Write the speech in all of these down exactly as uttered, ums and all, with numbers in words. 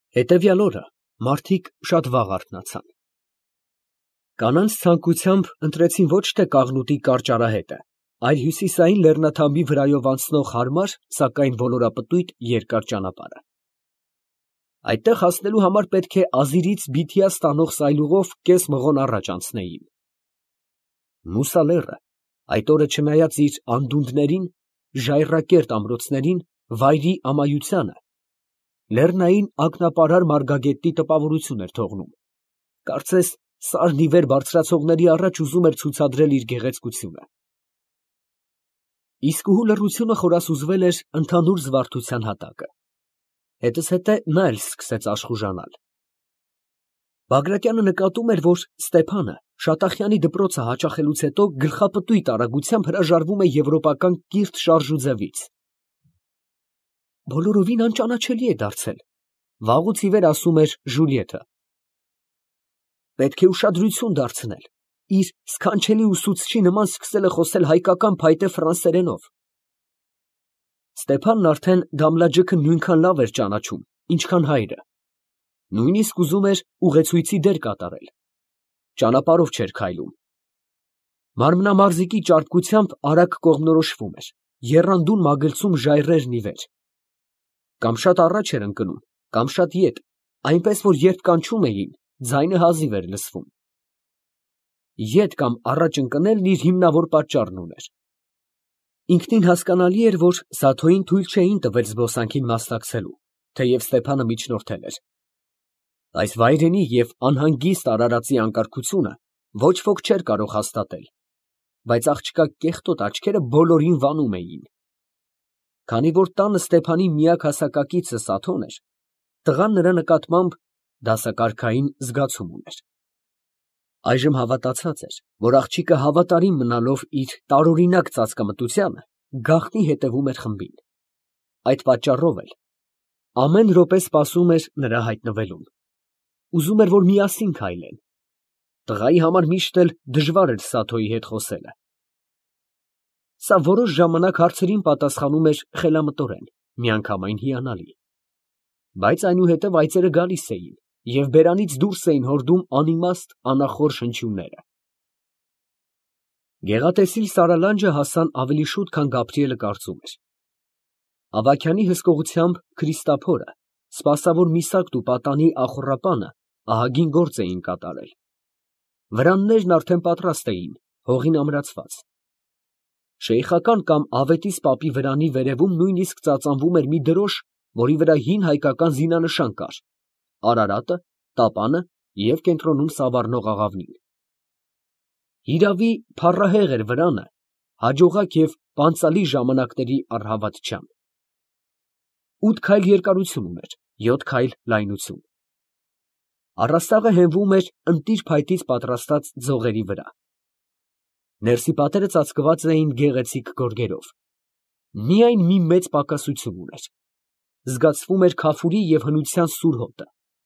Հետևյալ օրը մարդիկ շատ վաղ արթնացան։ Կանանց ցանկությամբ ընտրեցին ոչ թե Կաղնուտի կարճ արահետը, այլ հյուսիսային լեռնաթափի վրայով անցնող հարմար, սակայն ոլորապտույտ երկար ճանապարհը։ Այդտեղ հասնելու համար պետք է Ազիրից Բիթիա ստանող սայլուղով կես մղոն առաջ անցնեին։ Մուսա լեռը այդ օրը, չնայած իր անդունդներին, ժայռակերտ ամրոցներին, վայրի ամայությանը, լեռնային ակնապարար մարգագետնի տպավորություն էր թողնում, կարծես սարն ի վեր բարձրացողների առաջ ուզում էր ցուցադրել իր գեղեցկությունը։ Իսկուհու լռությունը խորասուզվել էր ընդհանուր զվարթության հատակը, հետզհետե նա էլ սկսեց աշխուժանալ։ Բագրատյանը նկատում էր, որ Ստեփանը Շատախյանի դպրոցը հաճախելուց հետո գլխապտույտ արագությամբ հրաժարվում է եվրոպական կիրթ շարժուձևից։ Բոլորովին անճանաչելի է դարձել, վաղուց ի վեր ասում էր Ժուլիետը։ Պետք է ուշադրություն դարձնել, իր սքանչելի ուսուցչի նման սկսել է խոսել հայկական փայտե ֆրանսերենով։ Ստեփանն արդեն Դամլաջիքը նույնքան լավ էր ճանաչում, ինչքան հայրը, նույնիսկ ուզում էր ուղեցույցի դեր կատարել, ճանապարհով չէր քայլում։ Մարմնամարզիկի ճարպկությամբ արագ կողմնորոշվում էր, եռանդուն մագլցում ժայռերն ի վեր։ Կամ շատ առաջ էր ընկնում, կամ շատ ետ, այնպես որ երբ կանչում էին, ձայնը հազիվ էր լսվում։ Ետ կամ առաջ ընկնելն իր հիմնավոր պատճառն ուներ։ Ինքնին հասկանալի էր, որ Սաթոյին թույլ չէին տվել զբոսանքին մասնակցելու, թեև Ստեփանը միջնորդել էր։ Այս վայրենի և անհանգիստ արարածի անկարգությունը ոչ ոք չէր կարող հաստատել, բայց աղջկա կեղտոտ աչքերը բոլորին վանում էին։ Քանի որ տանը Ստեփանի միակ հասակակիցը Սաթոն էր, տղան նրա նկատմամբ դասակարգային զգացում ուներ։ Այժմ հավատացած էր, որ աղջիկը հավատարիմ մնալով իր տարօրինակ ծածկամտությանը, գաղտնի հետևում էր խմբին։ Այդ պատճառով էլ ամեն րոպե սպասում էր նրա հայտնվելուն։ Ուզում էր, որ միասին քայլեն։ Տղայի համար միշտ էլ դժվար էր Սաթոյի հետ խոսելը։ Սա որոշ ժամանակ հարցերին պատասխանում էր խելամտորեն, միանգամայն հիանալի։ Բայց այնուհետև այծերը գալիս էին և բերանից դուրս էին հորդում անիմաստ, անախորժ հնչյունները։ Գեղատեսիլ Սարալանջը հասան ավելի շուտ, քան Գաբրիելը կարծում էր։ Ավագյանի հսկողությամբ Քրիստափորը, սպասավոր Միսակն ու պատանի Ախոռապանը ահագին գործ էին կատարել։ Վրաններն արդեն պատրաստ էին, հողին ամրացված։ Շեյխական կամ Ավետիս պապի վրանի վերևում նույնիսկ ծածանվում էր մի դրոշ, որի վրա հին հայկական զինանշան կար՝ Արարատը, տապանը և կենտրոնում սավառնող աղավնին։ Հիրավի, փառահեղ էր վրանը, հաջողակ և պանծալի ժամանակների առհավատչությամբ։ Ութ քայլ երկարություն ուներ, յոթ քայլ լայնություն։ Առաստաղը հենվում էր ընտիր փայտից պատրաստած ձողերի վրա։ Ներսի պատերը ծածկված էին գեղեցիկ գորգերով։ Միայն մի մեծ պակասություն ուներ. զգացվում էր քաֆուրի և հնության սուր հոտը։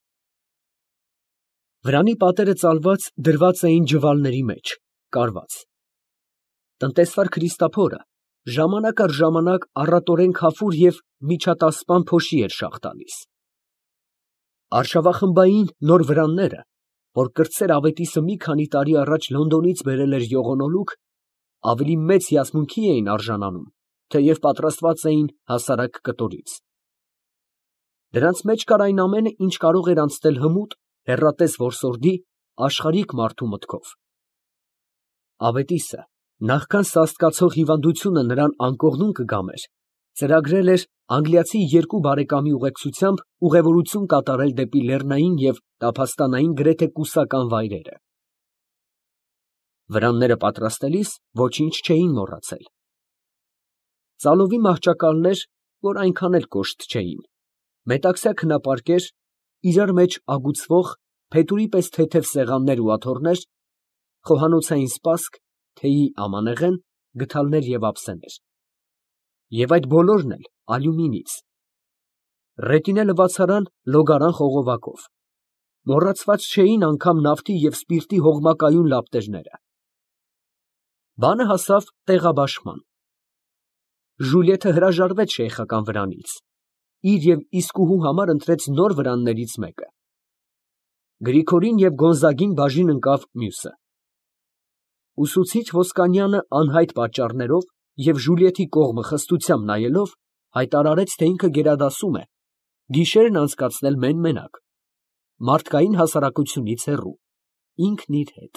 Վրանի պատերը ծալված դրված էին ջվալների մեջ, կարված։ Տնտեսվար Քրիստափորը ժամանակ առ ժամանակ առատորեն քաֆուր և միջատասպան փոշի էր շաղ տալիս։ Արշավախմբային նոր վրանները, որ կրտսեր Ավետիսը մի քանի տարի առաջ Լոնդոնից բերել էր յողոնոլուկ, ավելի մեծ հիացմունքի էին արժանանում, թեև պատրաստված էին հասարակ կտորից։ Դրանց մեջ կար այն ամենը, ինչ կարող էր անցնել հմուտ, հեռատես որսորդի, աշխարհիկ մարդու մտքով։ Ավետիսը, նախքան սաստկացող հիվանդությունը նրան անկողնուն կգամեր, ծրագրել էր անգլիացի երկու բարեկամի ուղեկցությամբ ուղևորություն կատարել դեպի լեռնային և տափաստանային գրեթե կուսական վայրերը։ Վրանները պատրաստելիս ոչինչ չէին մոռացել։ Ծալովի մահճակալներ, որ այնքան էլ կոշտ չէին, մետաքսյա քնապարկեր, իրար մեջ ագուցվող, փետուրի պես թեթև սեղաններ ու աթոռներ, խոհանոցային սպասք, թեյի ամանեղեն, գդալներ և ափսեներ։ Եվ այդ բոլորն էլ ալյումինից։ Ռետինե լվացարան լոգարան խողովակով։ Մոռացված չէին անգամ նավթի և սպիրտի հողմակայուն լապտերները։ Բանը հասավ տեղաբաշխման։ Ժուլիետը հրաժարվեց շեյխական վրանից։ իր և իսկուհու համար ընտրեց նոր վրաններից մեկը։ Գրիգորին և Գոնզագին բաժին ընկավ մյուսը։ Ուսուցիչ Ոսկանյանը անհայտ պատճառներով և Ժուլիետի կողմը խստությամբ նայելով, հայտարարեց, թե ինքը գերադասում է, գիշերն անցկացնել մեն֊մենակ, մարդկային հասարակությունից հեռու, ինքն իր հետ։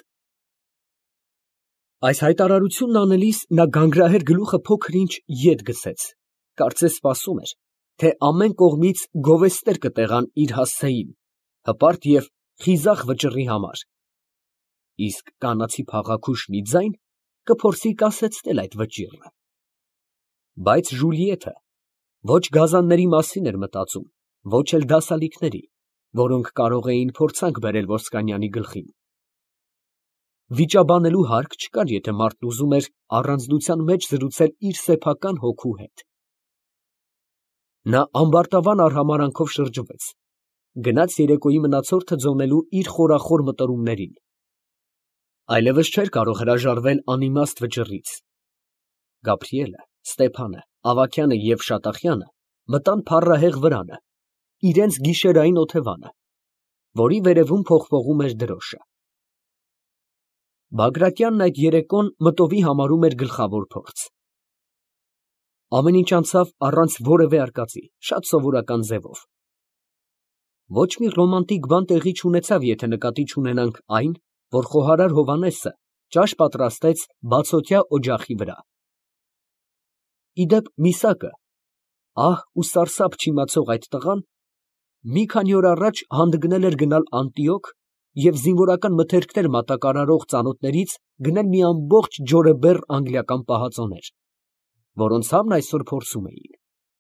Այս հայտարարությունն անելիս նա գանգրահեր գլուխը փոքր-ինչ ետ գցեց, կարծես սպասում էր, թե ամեն կողմից գովեստներ կտեղան իր հասցեին, հպարտ և խիզախ վճռի համար, իսկ կանացի փաղաքուշ մի ձայն կփորձի կասեցնել այդ վճիռը։ Բայց Ժուլիետը ոչ գազանների մասին էր մտածում, ոչ էլ դասալիքների, որոնք կարող էին փորձանք բերել Ոսկանյանի գլխին։ Վիճաբանելու հարկ չկար, եթե մարդն ուզում էր առանձնության մեջ զրուցել իր սեփական հոգու հետ։ Նա ամբարտավան արհամարհանքով շրջվեց, գնաց երեկոյի մնացորդը ձոնելու իր խորախոր մտորումներին։ Այլևս չէր կարող հրաժարվել անիմաստ վճռից։ Գաբրիելը, Ստեփանը, Ավագյանը և Շատախյանը մտան փառահեղ վրանը, իրենց գիշերային օթևանը, որի վերևում փողփողում էր դրոշը։ Բագրատյանն այդ երեկոն մտովի համարում էր գլխավոր փորձ։ Ամեն ինչ անցավ առանց որևէ արկածի, շատ սովորական ձևով։ Ոչ մի ռոմանտիկ բան տեղի չունեցավ, եթե նկատի չունենանք այն, որ խոհարար Հովհաննեսը ճաշ պատրաստեց բացօթյա օջախի վրա։ Ի դեպ, Միսակը, ահ ու սարսափ չիմացող այդ տղան, մի քանի օր առաջ հանդգնել էր գնալ Անտիոք և զինվորական մթերքներ մատակարարող ծանոթներից գնել մի ամբողջ ջորեբեռ անգլիական պահածոներ, որոնց հավն այսօր փորձում էին։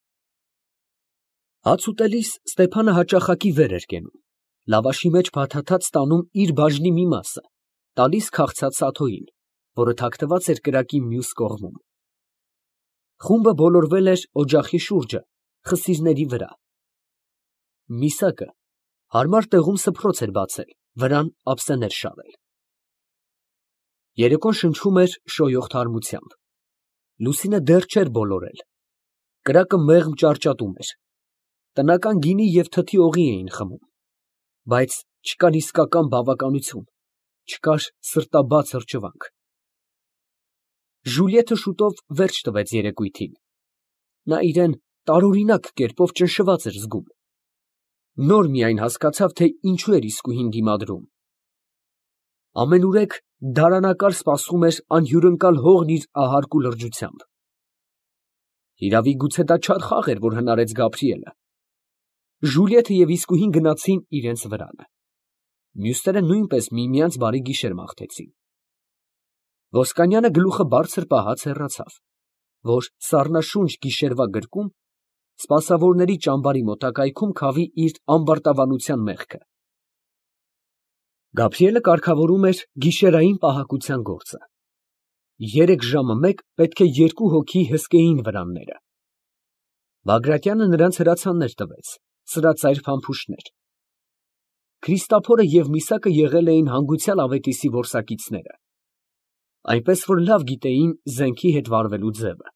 Հաց ուտելիս Ստեփանը հաճախակի վեր էր կենում, լավաշի մեջ փաթաթած տանում իր բաժնի մի մասը, տալիս քաղցած Աթոյին, որը թաքնված էր կրակի մյուս կողմում։ Խումբը բոլորվել էր օջախի շուրջը, խսիրների վրա։ Միսակը հարմար տեղում սփռոց էր բացել, վրան ափսեներ շարել։ Երեկոն շնչում էր շոյող թարմությամբ։ Լուսինը դեռ չէր բոլորել։ Կրակը մեղմ ճարճատում էր։ Տնական գինի և թթի օղի էին խմում, բայց չկար իսկական բավականություն, չկար սրտաբաց հրճվանք։ Ժուլիետը շուտով վերջ տվեց երեկույթին։ Նա իրան տարօրինակ կերպով ճնշված էր զգում։ Նոր միայն հասկացավ, թե ինչու էր իսկույն դիմադրում։ Ամենուրեք դարանակար սպասում էր անհյուրընկալ հողն իր ահարկու լրջությամբ։ Հիրավի, գուցե դա չար խաղ էր, որ հնարեց Գաբրիելը։ Ժուլիետը և իսկույն գնացին իրենց վրանը։ Մյուսները նույնպես միմյանց բարի գիշեր մաղթեցին։ Ոսկանյանը գլուխը բարձր պահած հեռացավ, որ սառնաշունչ գիշերվա գրկում, սպասավորների ճամբարի մոտակայքում քավի իր ամբարտավանության մեղքը։ Գաբրիելը կարգավորում էր գիշերային պահակության գործը։ Երեկ ժամը մեկ պետք է երկու հոգի հսկեին վրանները։ Բագրատյանը նրանց հրացաններ տվեց, սրածայր փամփուշտներ։ Քրիստափորը և Միսակը եղել էին հանգուցյալ Ավետիսի որսակիցները, այնպես որ լավ գիտեին զենքի հետ վարվելու ձևը։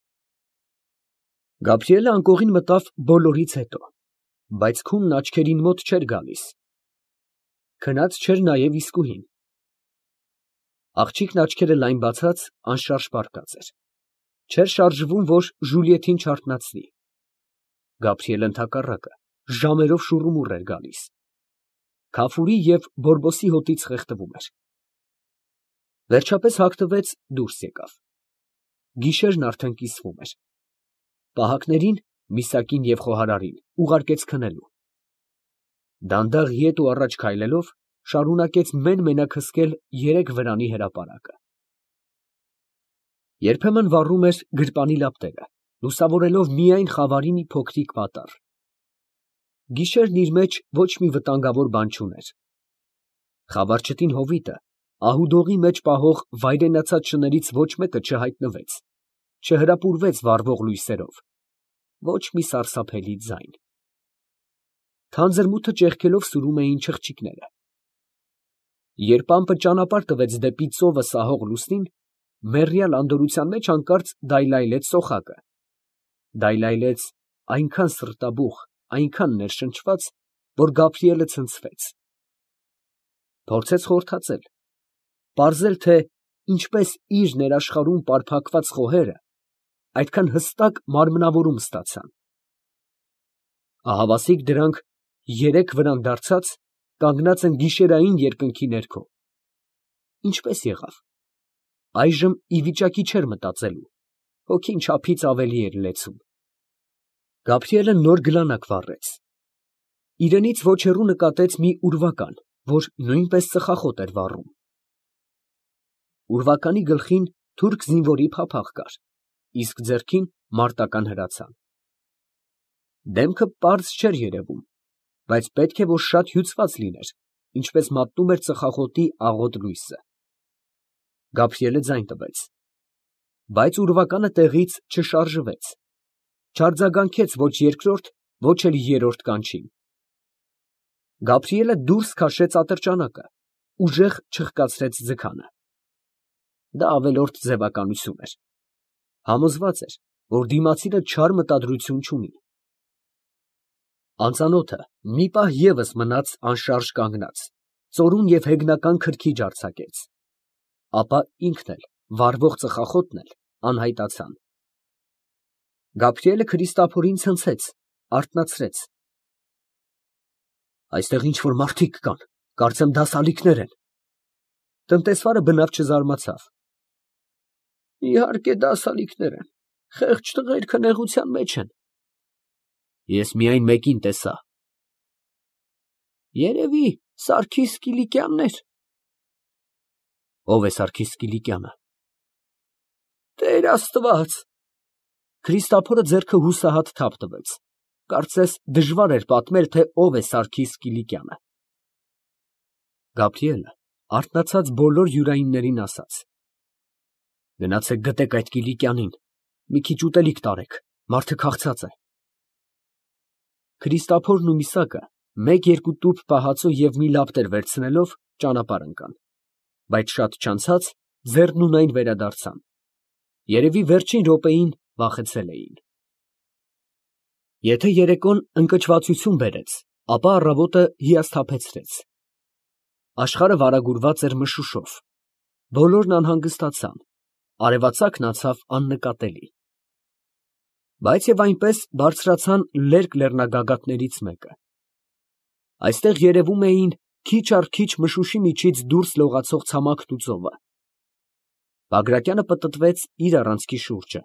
Գաբրիելը անկողին մտավ բոլորից հետո, բայց քունն աչքերին մոտ չէր գալիս։ Քնած չէր նաև իսկույն։ Աղջիկն աչքերը լայն բացած անշարժ պառկած էր, չէր շարժվում, որ Ժուլիետին չարթնացնի։ Գաբրիելը ընդհակառակը ժամերով շուռումուռ էր գալիս, Քաֆուրի և Բորբոսի հոտից խեղդվում էր։ Վերջապես հագնվեց, դուրս եկավ։ Գիշերն արդեն կիսվում էր։ Պահակներին, Միսակին և խոհարարին ուղարկեց քնելու։ Դանդաղ ետ ու առաջ քայլելով, շարունակեց մեն֊մենակ հսկել երեք վրանի հրապարակը։ Երբեմն վառում էր գրպանի լապտերը, լուսավորելով միայն խավարի մի փոքրիկ պատառ։ Գիշերն իր մեջ ոչ մի վտանգավոր բան չուներ։ Խավարչտին հովիտը, ահուդողի մեջ պահող վայրենացած շներից ոչ մեկը չհայտնվեց, չհրապուրվեց վառվող լույսերով, ոչ մի սարսափելի ձայն։ Թանձր մութը ճեղքելով սուրում էին չղջիկները։ Երբ ամպը ճանապարհ տվեց դեպի ծովը սահող լուսնին, մեռյալ անդորրության մեջ հանկարծ դայլայլեց սոխակը, դայլայլեց այնքան սրտաբուխ, այնքան ներշնչված, որ Գաբրիելը ցնցվեց։ Փորձեց խորհրդածել, պարզել, թե ինչպես իր ներաշխարհում պարփակված խոհերը այդքան հստակ մարմնավորում ստացան։ Ահավասիկ դրանք երեք վրան դարձած կանգնած են գիշերային երկնքի ներքո։ Ինչպես եղավ։ Այժմ ի վիճակի չէր մտածելու, հոգին չափից ավելի էր լեցուն։ Գաբրիելը նոր գլանակ վառեց։ Իրենից ոչ հեռու նկատեց մի ուրվական, որ նույնպես ծխախոտ էր վառում։ Ուրվականի գլխին թուրք զինվորի փափաղ կար, իսկ ձեռքին մարտական հրացան։ Դեմքը պարզ չէր երևում, բայց պետք է որ շատ հյուծված լիներ, ինչպես մատնում էր ծխախոտի աղոտ լույսը։ Գաբրիելը ձայն տվեց, բայց ուրվականը տեղից չշարժվեց, չարձագանքեց ոչ երկրորդ, ոչ էլ երրորդ կանչին։ Գաբրիելը դուրս քաշեց ատրճանակը, ուժեղ չխկացրեց ձգանը։ Դա ավելորդ ձևականություն էր։ Համոզված էր, որ դիմացինը չար մտադրություն չունի։ Անծանոթը մի պահ ևս մնաց անշարժ կանգնած, ծորուն և հեգնական քրքիջ արձակեց, ապա ինքն էլ, վառվող ծխախոտն էլ անհայտացան։ Գաբրիելը Քրիստափորին ցնցեց, արթնացրեց։ Այստեղ ինչ֊որ մարդիկ կան, կարծեմ դասալիքներ են։ Տնտեսվարը բնավ չզարմացավ։ Իհարկե դասալիքներ են, խեղճ տղերքը նեղության մեջ են։ Ես միայն մեկին տեսա։ Երևի Սարգիս Կիլիկյանն էր։ Ո՞վ է Սարգիս Կիլիկյանը։ Տեր Աստված։ Քրիստափորը ձեռքը հուսահատ թափ տվեց, կարծես դժվար էր պատմել, թե ով է Սարգիս Կիլիկյանը։ Գաբրիելը արթնացած բոլոր յուրայիններին ասաց. Գնացեք գտեք այդ Կիլիկյանին, մի քիչ ուտելիք տարեք, մարդը քաղցած է։ Քրիստափորն ու Միսակը մեկ֊երկու տուփ պահածո և մի լապտեր վերցնելով ճանապարհ ընկան, բայց շատ չանցած ձեռն ունայն վերադարձան, երևի վերջին րոպեին վախեցել էին։ Եթե երեկոն ընկճվածություն բերեց, ապա առավոտը հիասթափեցրեց։ Աշխարհը վարագուրված էր մշուշով, բոլորն անհանգստացան, արևածագն անցավ աննկատելի։ Բայց և այնպես բարձրացան լերկ լեռնագագաթներից մեկը։ Այստեղ երևում էին քիչ առ քիչ մշուշի միջից դուրս լողացող ցամաքն ու ծովը։ Բագրատյանը պտտվեց իր առանցքի շուրջը։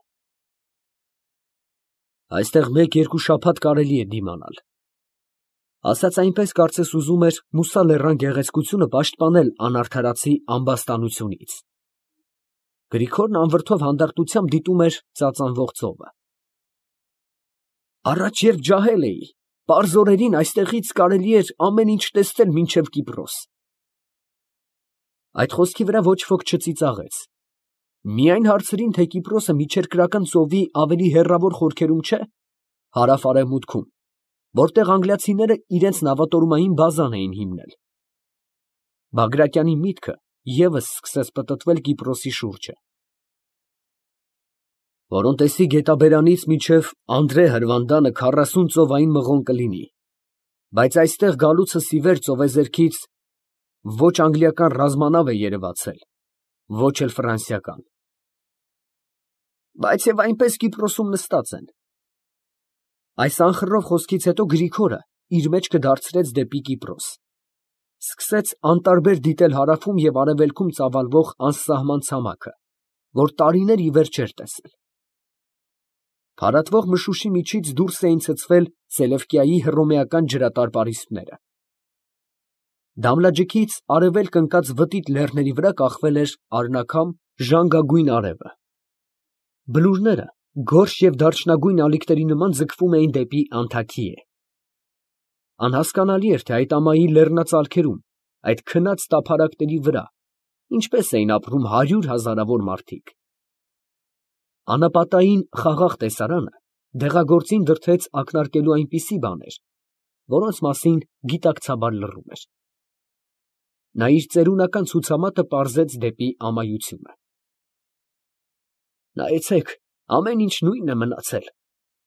Այստեղ մեկ֊երկու շաբաթ կարելի է դիմանալ։ Ասաց այնպես, կարծես ուզում էր Մուսա լեռան գեղեցկությունը պաշտպանել անարդարացի ամբաստանությունից։ Գրիգորն անվրդով հանդարտությամբ դիտում էր ծածանվող ծովը։ Առաջ երբ ջահել էի, պարզ օրերին այստեղից կարելի էր ամեն ինչ տեսնել մինչև Կիպրոս։ Այդ խոսքի վրա ոչ ոք չծիծաղեց։ Միայն հարցրին, թե Կիպրոսը միջերկրական ծովի ավելի հեռավոր խորքերում չէ, հարավ֊արևմուտքում, որտեղ անգլիացիները իրենց նավատորմային բազան էին հիմնել։ Բագրատյանի միտքը ևս սկսեց պտտվել Կիպրոսի շուրջը։ Որոնտեսի գետաբերանից մինչև Անդրե հրվանդանը քառասուն ծովային մղոն կլինի, բայց այստեղ գալուցս ի վեր ծովեզերքից ոչ անգլիական ռազմանավ է երևացել, ոչ էլ ֆրանսիական։ Բայց և այնպես Կիպրոսում նստած են։ Այս անխռով խոսքից հետո Գրիգորը իր մեջքը դարձրեց դեպի Կիպրոս, սկսեց անտարբեր դիտել հարավում և արևելքում ծավալվող անսահման ցամաքը, որ տարիներ ի վեր չէր տեսել։ Փարատվող մշուշի միջից դուրս էին ցցվել Սելևկիայի հռոմեական ջրատար պարիսպները։ Դամլաջքից արևելք ընկած վտիտ լեռների վրա կախվել էր արնաքամ ժանգագույն արևը։ Բլուրները գորշ և դարչնագույն ալիքների նման ձգվում էին դեպի Անթաքիե։ Անհասկանալի էր, թե այդ ամայի լեռնածալքերում, այդ քնած տափարակների վրա ինչպես էին ապրում հարյուր հազարավոր մարդիկ։ Անապատային խաղաղ տեսարանը դեղագործին դրդեց ակնարկելու այնպիսի բաներ, որոնց մասին գիտակցաբար լռում էր։ Նա իր ծերունական ցուցամատը պարզեց դեպի ամայությունը։ Նայեցեք, ամեն ինչ նույնն է մնացել։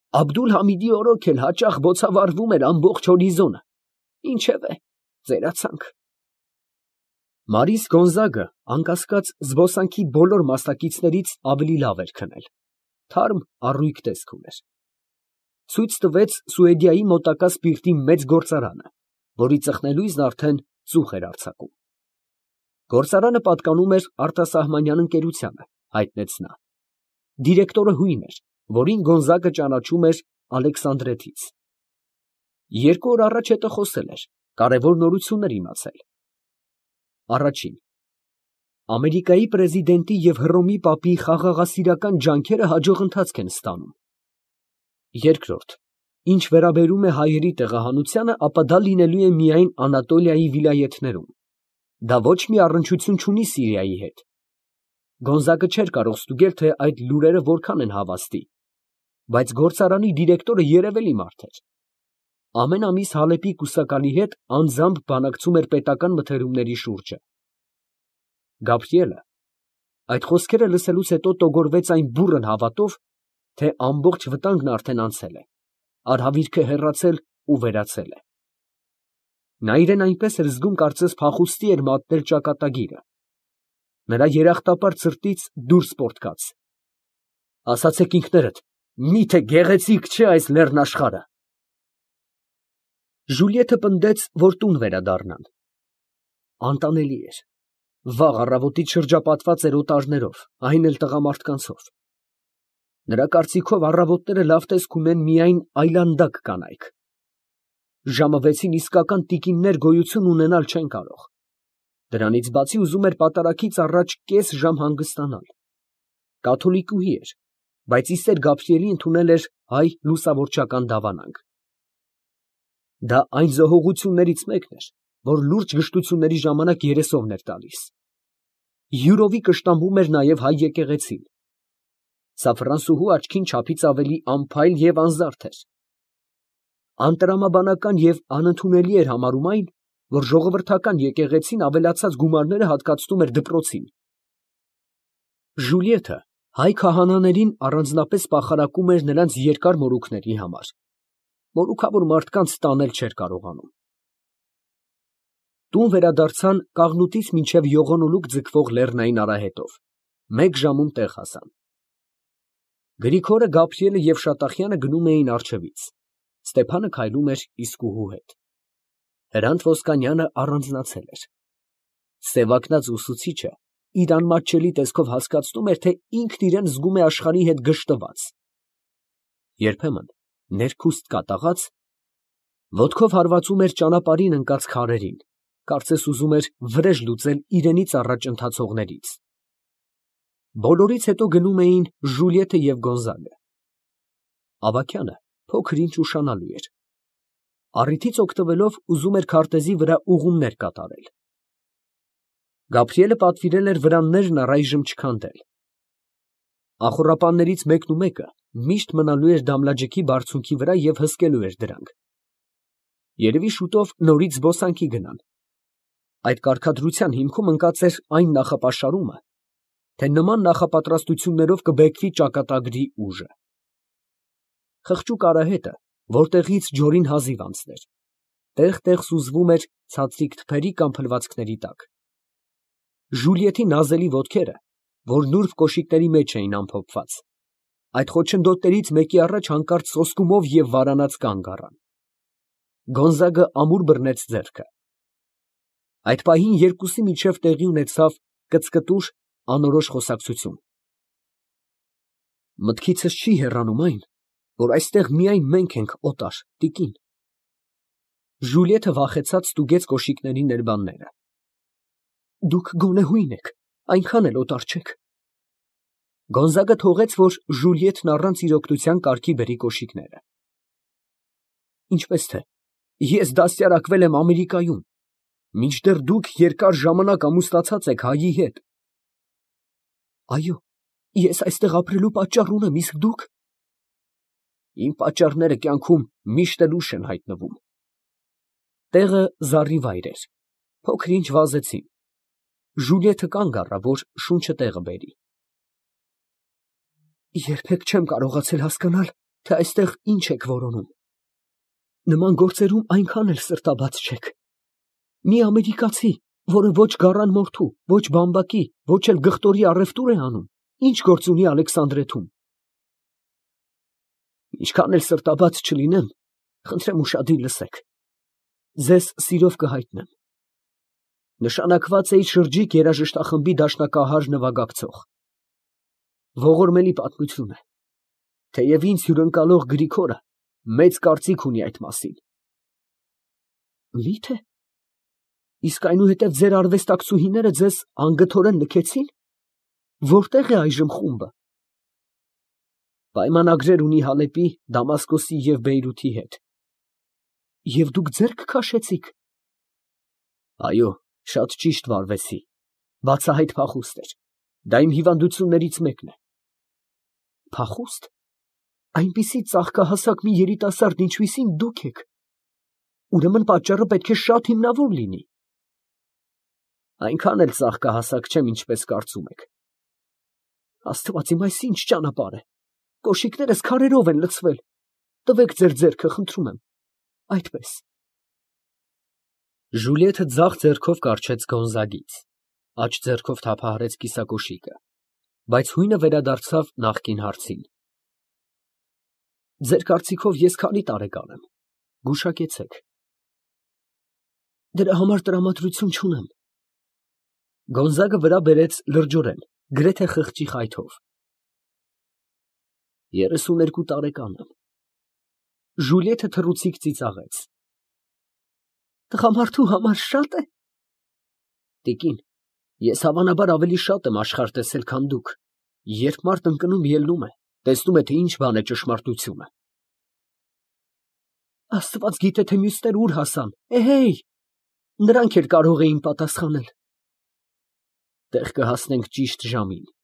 Աբդուլ֊Համիդի օրոք էլ հաճախ բոցավառվում էր ամբողջ հորիզոնը, ինչևէ, ծերացանք։ Մարիս Գոնզագը, անկասկած, զբոսանքի բոլոր մասնակիցներից ավելի լավ էր քնել, թարմ, առույգ տեսք ուներ։ Ցույց տվեց Սուեդիայի մոտակա սպիրտի մեծ գործարանը, որի ծխնելույզն արդեն ծուխ էր արձակում։ Գործարանը պատկանում էր արտասահմանյան ընկերությանը, հայտնեց նա։ Դիրեկտորը հույն էր, որին Գոնզագը ճանաչում էր Ալեքսանդրետից։ Երկու օր առաջ հետը խոսել էր, կարևոր նորություններ իմացել։ Առաջին. Ամերիկայի պրեզիդենտի և Հռոմի պապի խաղաղասիրական ջանքերը հաջող ընթացք են ստանում։ Երկրորդ. Ինչ վերաբերում է հայերի տեղահանությանը, ապա դա լինելու է միայն Անատոլիայի վիլայեթներում։ Դա ոչ մի առնչություն չունի Սիրիայի հետ։ Գոնզագը չէր կարող ստուգել, թե այդ լուրերը որքան են հավաստի, բայց գործարանի դիրեկտորը երևելի մարդ էր։ Ամեն ամիս Հալեպի կուսակալի հետ անձամբ բանակցում էր պետական մթերումների շուրջը։ Գաբրիելը այդ խոսքերը լսելուց հետո տոգորվեց այն բուռն հավատով, թե ամբողջ վտանգն արդեն անցել է, արհավիրքը հեռացել ու վերացել է։ Նա իրեն այնպես էր զգում, կարծես փախուստի էր մատնել ճակատագիրը։ Նրա երախտապար ցրտից դուրս պոռթկաց. ասացեք ինքներդ, միթե գեղեցիկ չէ այս լեռնաշխարհը։ Ժուլիեթը պնդեց, որ տուն վերադառնան։ Անտանելի էր։ Վաղ առավոտից շրջապատված էր օտարներով, այն էլ տղամարդկանցով։ Նրա կարծիքով առավոտները լավ տեսք ունեն միայն այլանդակ կանայք։ Ժամը վեցին իսկական տիկիններ գոյություն ունենալ չեն կարող։ Դրանից բացի ուզում էր պատարագից առաջ կես ժամ հանգստանալ։ Կաթոլիկուհի էր, բայց Իսեր Գաբրիելի ընդունել էր հայ լուսավորչական դավանանք։ Դա այն զոհողություններից մեկն էր, որ լուրջ վշտությունների ժամանակ երեսովն էր տալիս։ Յուրովի կշտամբում էր նաև հայ եկեղեցին։ Սաֆրանսուհու աչքին չափից ավելի անփայլ և անզարդ էր։ Անտրամաբանական և անընդունելի էր համարում այն, որ ժողովրդական եկեղեցին ավելացած գումարները հատկացնում էր դպրոցին։ Ժուլիեթը հայ քահանաներին առանձնապես պախարակում էր նրանց երկար մորուքների համար։ Մորուքավոր մարդկանց տանել չէր կարողանում։ Տուն վերադարձան Կաղնուտից մինչև Յողոնոլուկ ձգվող լեռնային արահետով, մեկ ժամում տեղ հասան։ Գրիգորը, Գաբրիելը և Շատախյանը գնում էին առջևից, Ստեփանը քայլում էր իսկուհու հետ։ Հրանտ Ոսկանյանը առանձնացել էր։ Սևակնած ուսուցիչը իր անմատչելի տեսքով հասկացնում էր, թե ինքն իրան զգում է աշխարհի հետ գժտված։ Երբեմն ներքուստ կատաղած, ոտքով հարվածում էր ճանապարհին ընկած քարերին, կարծես ուզում էր վրեժ լուծել իրենից առաջ ընթացողներից։ Բոլորից հետո գնում էին Ժուլիեթը և Գոնզագը։ Ավագյանը փոքր-ինչ ուշանալու էր։ Առիթից օգտվելով ուզում էր քարտեզի վրա ուղումներ կատարել։ Գաբրիելը պատվիրել էր վրաններն առայժմ չքանդել։ Ախոռապաններից մեկն ու մեկը միշտ մնալու էր Դամլաջեքի բարձունքի վրա և հսկելու էր դրանք։ Երևի շուտով նորից զբոսանքի գնան։ Այդ կարգադրության հիմքում ընկած էր այն նախապաշարումը, թե նման նախապատրաստություններով կբեքվի ճակատագրի ուժը։ Խղճուկ արահետը, որտեղից ջորին հազիվ անցներ, տեղ֊տեղ սուզվում էր ցածրիկ թփերի կամ փլվածքների տակ։ Ժուլիեթի նազելի ոտքերը, որ նուրբ կոշիկների մեջ էին ամփոփված, այդ խոչընդոտներից մեկի առաջ հանկարծ սոսկումով և վարանած կանգ առան։ Գոնզագը ամուր բռնեց ձեռքը։ Այդ պահին երկուսի միջև տեղի ունեցավ կծկտուր, անորոշ խոսակցություն։ Մտքիցս չի հեռանում այն, որ այստեղ միայն մենք ենք օտար, տիկին։ Ժուլիեթը վախեցած ստուգեց կոշիկների ներբանները։ Դուք գոնե հույն եք, այնքան էլ օտար չեք։ Գոնզագը թողեց, որ Ժուլիեթն առանց իր օգնության կարգի բերի կոշիկները։ Ինչպես թե, ես դաստիարակվել եմ Ամերիկայում, մինչդեռ դուք երկար ժամանակ ամուսնացած եք հայի հետ։ Այո, ես այստեղ ապրելու պատճառ ունեմ, իսկ դուք։ Իմ պատճառները կյանքում միշտ էլ ուշ են հայտնվում։ Տեղը զառիվայր էր, փոքր-ինչ վազեցին։ Ժուլիեթը կանգ առավ, որ շունչը տեղը բերի։ Երբեք չեմ կարողացել հասկանալ, թե այստեղ ինչ եք որոնում։ Նման գործերում այնքան էլ սրտաբաց չեք։ Մի ամերիկացի, որը ոչ գառան մորթու, ոչ բամբակի, ոչ էլ գղտորի առևտուր է անում, ինչ գործ ունի Ալեքսանդրեթում։ Ինչքան էլ սրտաբաց չլինեմ, խնդրեմ ուշադիր լսեք։ Ձեզ սիրով կհայտնեմ։ Նշանակված է իր շրջիկ երաժշտախմբի դաշնակահար նվագակցող։ Ողորմելի պատմություն է, թեև ինձ հյուրընկալող Գրիգորը մեծ կարծիք ունի այդ մասին։ Մի՞թե։ Իսկ այնուհետև ձեր արվեստակցուհիները ձեզ անգթորեն լքեցի՞ն։ Որտեղ է այժմ խումբը։ Պայմանագրեր ունի Հալեպի, Դամասկոսի և Բեյրութի հետ։ Եվ դուք ձեռք քաշեցիք։ Այո, շատ ճիշտ վարվեցի, բացահայտ փախուստ էր, դա իմ հիվանդություններից մեկն է։ Փախուստ։ Այնպիսի ծաղկահասակ մի երիտասարդ, ինչպիսին դուք եք։ Ուրեմն պատճառը պետք է շատ հիմնավոր լինի։ Այնքան էլ ծաղկահասակ չեմ, ինչպես կարծում եք։ Աստված իմ, այս ինչ ճանապարհ է։ Կոշիկներս քարերով են լցվել։ Տվեք ձեր ձեռքը, խնդրում եմ։ Այդպես։ Ժուլիետը ձախ ձեռքով կառչեց Գոնզագից, աջ ձեռքով թափահարեց կիսակոշիկը, բայց հույնը վերադարձավ նախկին հարցին։ Ձեր կարծիքով ես քանի տարեկան եմ։ Գուշակեցեք։ Դրա համար տրամադրություն չունեմ։ Գոնզագը վրա բերեց լրջորեն, գրեթե խղճի խայթով։ Երեսուներկու տարեկան եմ։ Ժուլիետը թռուցիկ ծիծաղեց։ Տղամարդու համար շատ է։ Տիկին, ես հավանաբար ավելի շատ եմ աշխարհ տեսել, քան դուք։ Երբ մարդ ընկնում ելնում է, տեսնում է, թե ինչ բան է ճշմարտությունը։ Աստված գիտե, թե մյուսները ուր հասան։ Էհեյ, նրանք էլ կարող էին պատասխանել։ Տեղ կհասնենք ճիշտ ժամին։